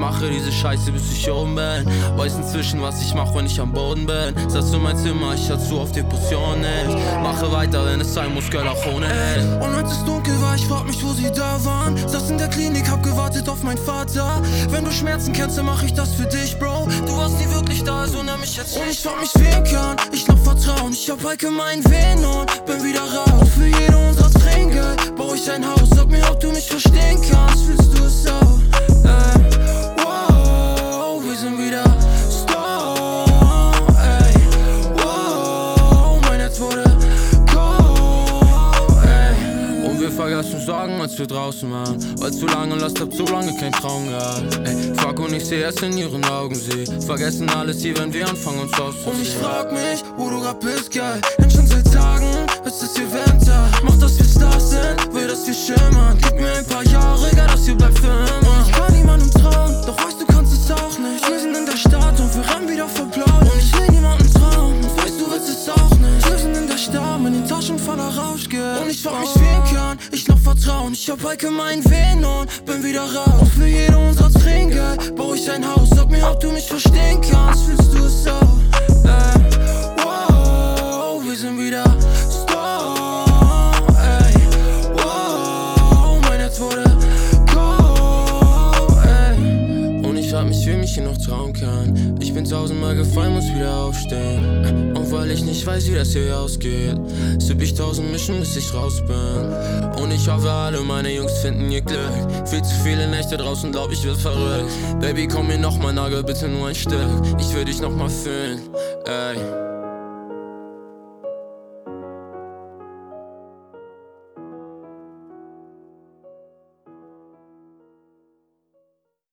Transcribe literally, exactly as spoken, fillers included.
mache diese Scheiße, bis ich oben bin. Weiß inzwischen, was ich mach, wenn ich am Boden bin. Satz in mein Zimmer, ich hör zu auf Depressionen. Ich mache weiter, wenn es sein muss, Girl, auch ohne Held. Und als es dunkel war, ich frag mich, wo sie da waren. Saß in der Klinik, hab gewartet auf meinen Vater. Wenn du Schmerzen kennst, dann mach ich das für dich, Bro. Du warst nie wirklich da, also nimm mich jetzt. Und ich frag mich, wen kann ich noch vertrauen? Ich hab allgemein wen und bin wieder raus. Für jede unserer Tränen bau ich ein Haus. Sag mir, ob du mich verstehen kannst. Fühlst du es auch? Ey, wow, wir sind wieder Stone. Ey, wow, mein Herz wurde cold. Ey, und wir vergessen Sorgen, als wir draußen waren. Weil zu lange Last hab, zu lange kein Traum gehabt. Ey, fuck, und ich seh es in ihren Augen. Sie vergessen alles hier, wenn wir anfangen uns auszuziehen. Und ich frag mich, wo du grad bist, geil. Denn schon seit Tagen ist es hier Winter. Mach, dass wir Stars sind, will, dass wir schimmern. Gib mir ein paar Jahre, egal, das hier bleibt für immer. Ich kann niemandem trauen, doch weißt du, kannst es auch nicht. Wir sind in der Stadt und wir rennen wieder verplaudert. Und ich will niemanden trauen, und weißt du, willst es auch nicht. Wir sind in der Stadt, mit den Taschen voller Rauschgift. Und ich frag mich, wen kann ich noch vertrauen? Ich hab allgemein wen und bin wieder raus. Und für jede unserer Tränen bau ich ein Haus. Sag mir, ob du mich verstehen kannst. Fühlst du es auch? Ey, wow, wir sind wieder Stone. Ey, wow, mein Herz wurde cold. Ey, und ich frag mich, wie mich hier noch trauen kann. Ich bin tausendmal gefallen, muss wieder aufstehen. Und weil ich nicht weiß, wie das hier ausgeht, sipp ich tausend Mischen, bis ich raus bin. Und ich hoffe, alle meine Jungs finden ihr Glück. Viel zu viele Nächte draußen, glaub ich, wird verrückt. Baby, komm mir noch mal, nagel bitte nur ein Stück. Ich will dich noch mal fühlen, ey.